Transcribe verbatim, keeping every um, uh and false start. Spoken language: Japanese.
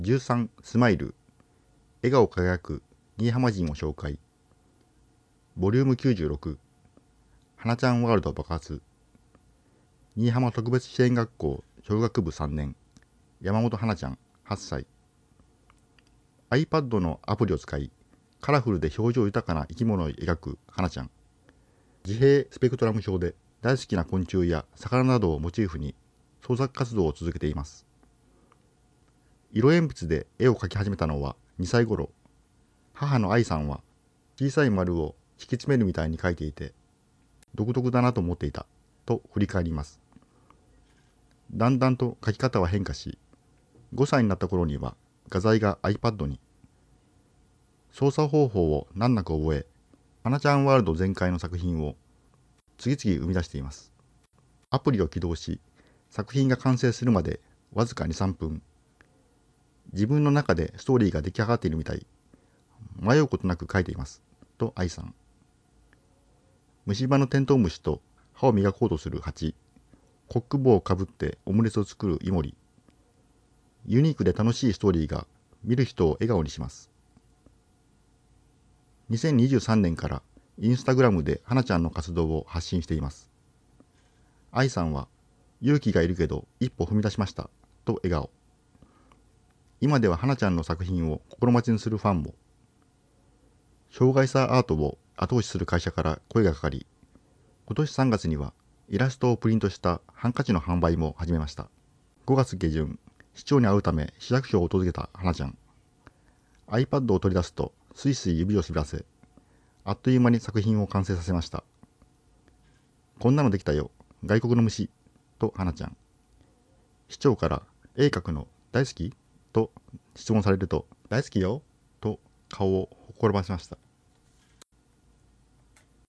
じゅうさんスマイル笑顔輝く新居浜人を紹介。ボリュームきゅうじゅうろく花ちゃんワールド爆発。新居浜特別支援学校小学部さんねん山本花ちゃんはっさい。 iPad のアプリを使いカラフルで表情豊かな生き物を描く花ちゃん。自閉スペクトラム症で大好きな昆虫や魚などをモチーフに創作活動を続けています。色鉛筆で絵を描き始めたのはにさい頃。母の愛さんは小さい丸を敷き詰めるみたいに描いていて独特だなと思っていたと振り返ります。だんだんと描き方は変化し、ごさいになった頃には画材が iPad に。操作方法を難なく覚え、花ちゃんワールド全開の作品を次々生み出しています。アプリを起動し、作品が完成するまでわずかに、さんぷん。自分の中でストーリーが出来上がっているみたい。迷うことなく描いています。と愛さん。虫歯のテントウムシと歯を磨こうとするハチ。コック帽をかぶってオムレツを作るイモリ。ユニークで楽しいストーリーが見る人を笑顔にします。にせんにじゅうさんねんからインスタグラムで花ちゃんの活動を発信しています。愛さんは勇気がいるけど一歩踏み出しましたと笑顔。今では花ちゃんの作品を心待ちにするファンも。障害者アートを後押しする会社から声がかかり、今年さんがつにはイラストをプリントしたハンカチの販売も始めました。ごがつ下旬、市長に会うため市役所を訪れた花ちゃん。iPad を取り出すとスイスイ指を滑らせ、あっという間に作品を完成させました。こんなのできたよ、外国の虫と花ちゃん。市長から絵描くの大好きと質問されると大好きよと顔をほころばせました。